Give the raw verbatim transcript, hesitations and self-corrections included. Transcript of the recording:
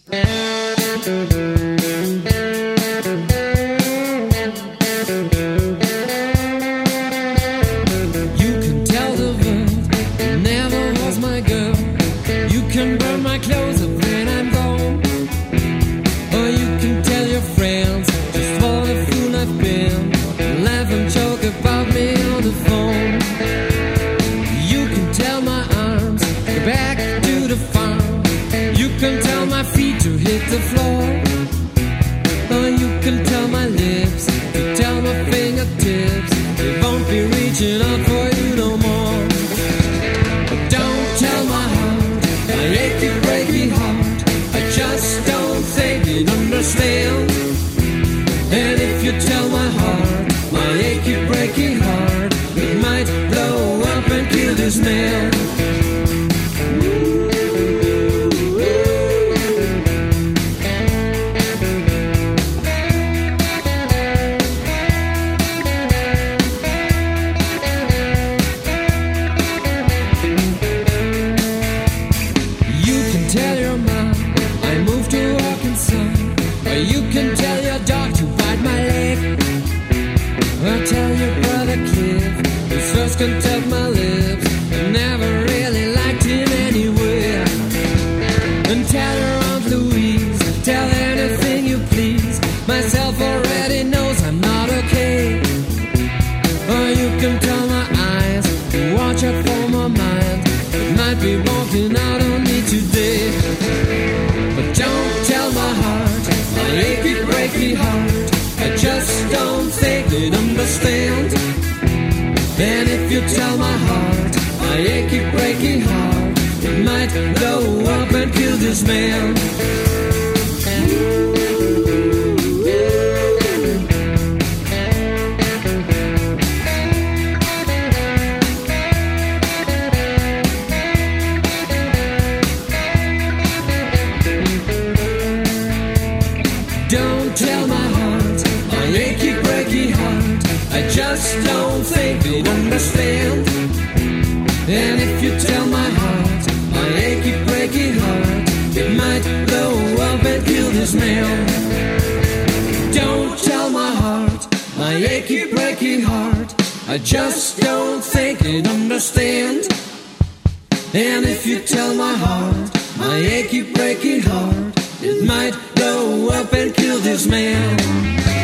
The floor, or you can tell my lips, you tell my fingertips, they won't be reaching out for you no more. But don't tell my heart, my achy breaky heart, I just don't think you'd understand. And if you tell my heart, my achy breaky heart, it might blow up and kill this man. Can tell my lips, I never really liked him anywhere. And tell her Aunt Louise, tell anything you please, myself already knows I'm not okay. Or you can tell my eyes, watch out for my mind, it might be walking out on me today. But don't tell my heart, my achy breaky heart, I just don't think they'd understand. And if you tell my heart, my achy breaky heart, it might blow up and kill this man. Don't tell my heart, my achy breaky heart, I just don't think they'd understand. And if you tell my heart, my achy breaky heart, it might blow up and kill this man. Don't tell my heart, my achy breaky heart, I just don't think they'd understand. And if you tell my heart, my achy breaky heart, it might blow up and kill this man.